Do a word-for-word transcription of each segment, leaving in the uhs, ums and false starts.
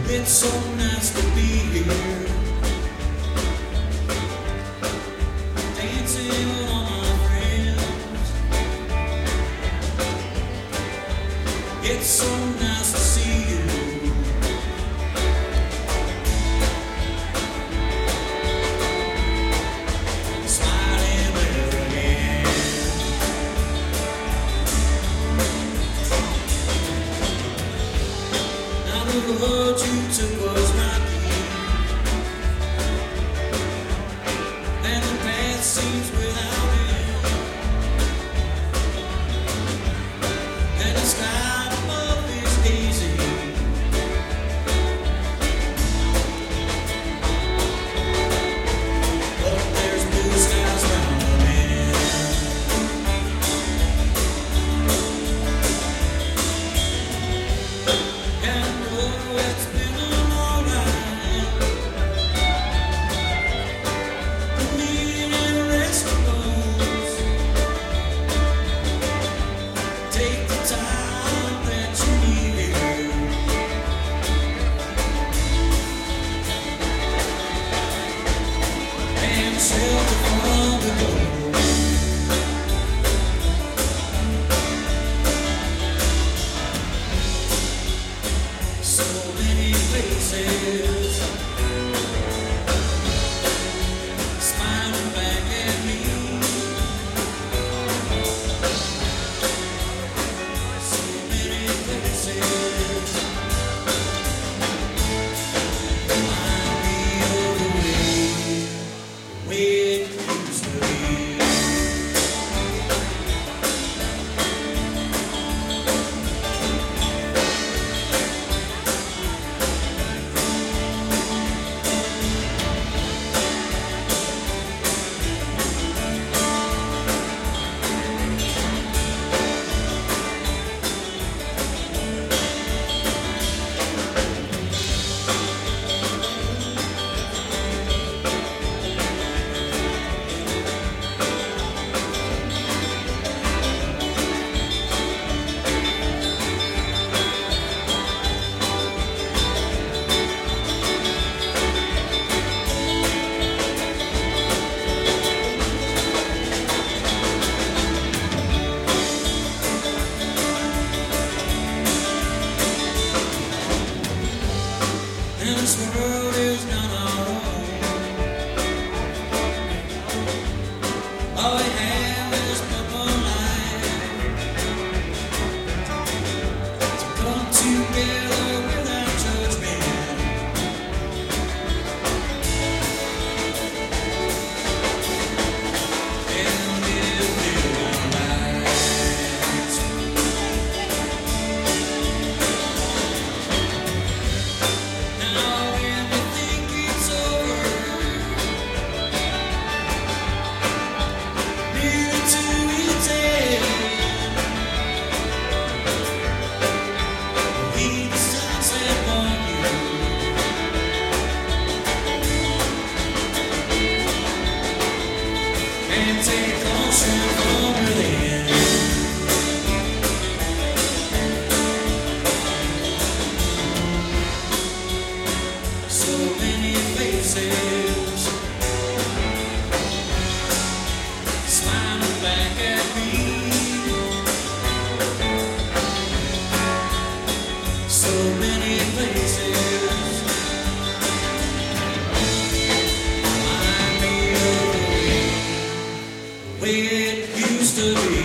It's so nice to be here, dancing with all my friends. It's so nice to see you. Smiling there again. Now the road you took was rocky, and the path seems without end, and the sky above is hazy. But there's blue skies round the bend. And oh, it's been a long ride, the meeting and rest alone. Take the time that you need here, and shelter from the cold. So many faces smiling back at me. So many faces remind me of the way, way it used to be. And this world is not our own. All we have is purple light to come together without judgment, and live, live our lives. Now when we think it's over, neither to each end, we the sunset on you, and take caution from within. So many faces smiling back at me. So many faces remind me of the way, way it used to be.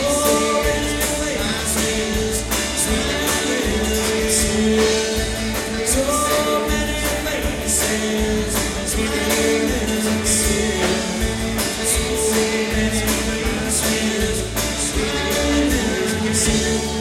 So many faces, so many faces.